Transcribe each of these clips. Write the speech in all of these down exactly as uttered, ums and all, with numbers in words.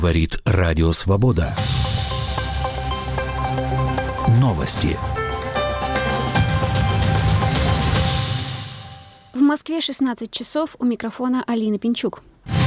Говорит Радио Свобода. Новости. В Москве шестнадцать часов, у микрофона Алина Пинчук.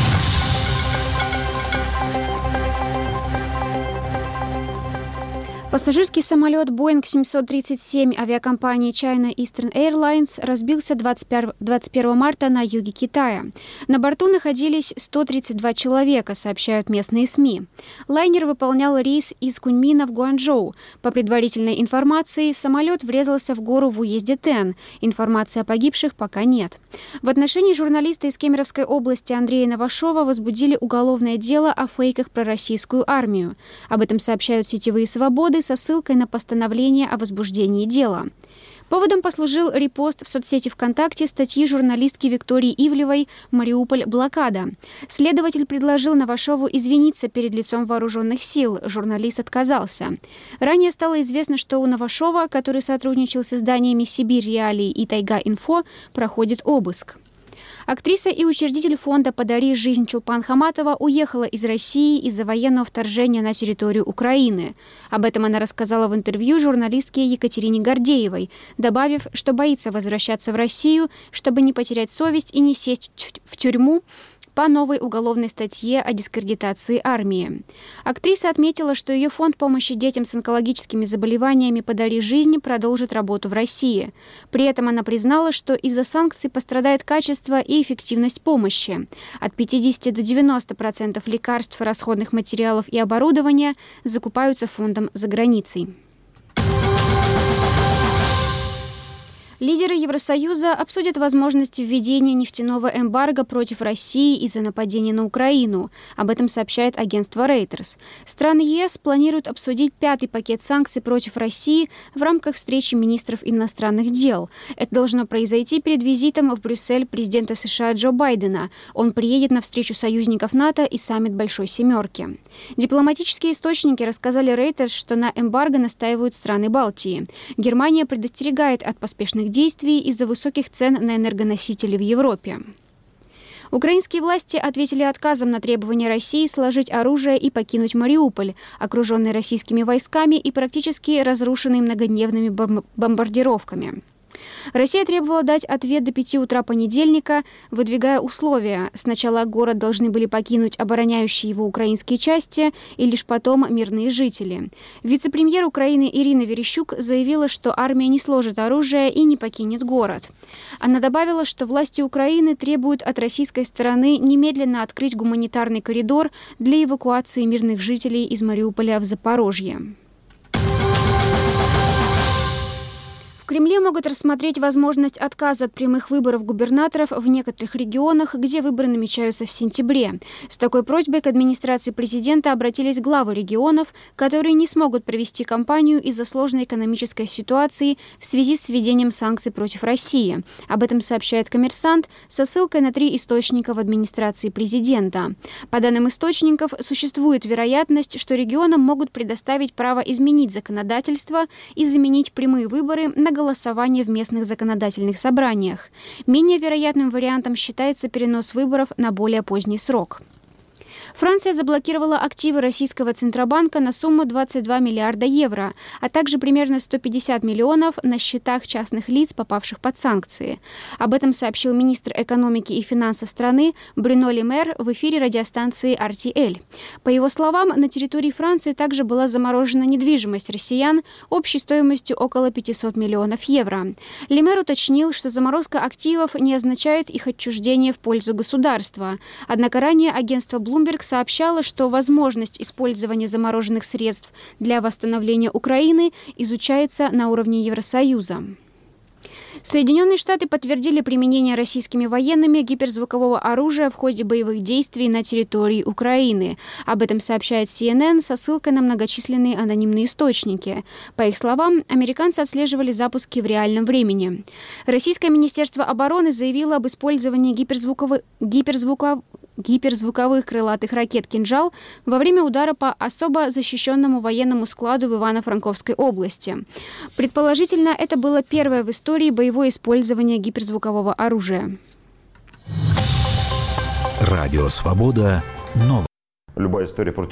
Пассажирский самолет Боинг семьсот тридцать семь авиакомпании China Eastern Airlines разбился двадцать первого марта на юге Китая. На борту находились сто тридцать два человека, сообщают местные СМИ. Лайнер выполнял рейс из Куньмина в Гуанчжоу. По предварительной информации, самолет врезался в гору в уезде Тэн. Информации о погибших пока нет. В отношении журналиста из Кемеровской области Андрея Новашова возбудили уголовное дело о фейках про российскую армию. Об этом сообщают сетевые «Свободы» со ссылкой на постановление о возбуждении дела. Поводом послужил репост в соцсети ВКонтакте статьи журналистки Виктории Ивлевой «Мариуполь. Блокада». Следователь предложил Новашову извиниться перед лицом вооруженных сил. Журналист отказался. Ранее стало известно, что у Новашова, который сотрудничал с изданиями «Сибирь Реалии» и «Тайга-Инфо», проходит обыск. Актриса и учредитель фонда «Подари жизнь» Чулпан Хаматова уехала из России из-за военного вторжения на территорию Украины. Об этом она рассказала в интервью журналистке Екатерине Гордеевой, добавив, что боится возвращаться в Россию, чтобы не потерять совесть и не сесть в тюрьму по новой уголовной статье о дискредитации армии. Актриса отметила, что ее фонд помощи детям с онкологическими заболеваниями «Подари жизнь» продолжит работу в России. При этом она признала, что из-за санкций пострадает качество и эффективность помощи. От пятидесяти до девяноста процентов лекарств, расходных материалов и оборудования закупаются фондом за границей. Лидеры Евросоюза обсудят возможность введения нефтяного эмбарго против России из-за нападения на Украину. Об этом сообщает агентство Reuters. Страны ЕС планируют обсудить пятый пакет санкций против России в рамках встречи министров иностранных дел. Это должно произойти перед визитом в Брюссель президента США Джо Байдена. Он приедет на встречу союзников НАТО и саммит Большой Семерки. Дипломатические источники рассказали Reuters, что на эмбарго настаивают страны Балтии. Германия предостерегает от поспешных действий из-за высоких цен на энергоносители в Европе. Украинские власти ответили отказом на требование России сложить оружие и покинуть Мариуполь, окруженный российскими войсками и практически разрушенный многодневными бомбардировками. Россия требовала дать ответ до пяти утра понедельника, выдвигая условия. Сначала город должны были покинуть обороняющие его украинские части, и лишь потом мирные жители. Вице-премьер Украины Ирина Верещук заявила, что армия не сложит оружие и не покинет город. Она добавила, что власти Украины требуют от российской стороны немедленно открыть гуманитарный коридор для эвакуации мирных жителей из Мариуполя в Запорожье. В Кремле могут рассмотреть возможность отказа от прямых выборов губернаторов в некоторых регионах, где выборы намечаются в сентябре. С такой просьбой к администрации президента обратились главы регионов, которые не смогут провести кампанию из-за сложной экономической ситуации в связи с введением санкций против России. Об этом сообщает «Коммерсант» со ссылкой на три источника в администрации президента. По данным источников, существует вероятность, что регионам могут предоставить право изменить законодательство и заменить прямые выборы на голосование в местных законодательных собраниях. Менее вероятным вариантом считается перенос выборов на более поздний срок. Франция заблокировала активы российского Центробанка на сумму двадцать два миллиарда евро, а также примерно сто пятьдесят миллионов на счетах частных лиц, попавших под санкции. Об этом сообщил министр экономики и финансов страны Брюно Ле Мэр в эфире радиостанции эр ти эл. По его словам, на территории Франции также была заморожена недвижимость россиян общей стоимостью около пятьсот миллионов евро. Ле Мэр уточнил, что заморозка активов не означает их отчуждение в пользу государства. Однако ранее агентство Bloomberg сообщала, что возможность использования замороженных средств для восстановления Украины изучается на уровне Евросоюза. Соединенные Штаты подтвердили применение российскими военными гиперзвукового оружия в ходе боевых действий на территории Украины. Об этом сообщает си эн эн со ссылкой на многочисленные анонимные источники. По их словам, американцы отслеживали запуски в реальном времени. Российское Министерство обороны заявило об использовании гиперзвуковых гиперзвуковых гиперзвуковых крылатых ракет «Кинжал» во время удара по особо защищенному военному складу в Ивано-Франковской области. Предположительно, это было первое в истории боевое использование гиперзвукового оружия. Радио «Свобода». Новости. Любая история против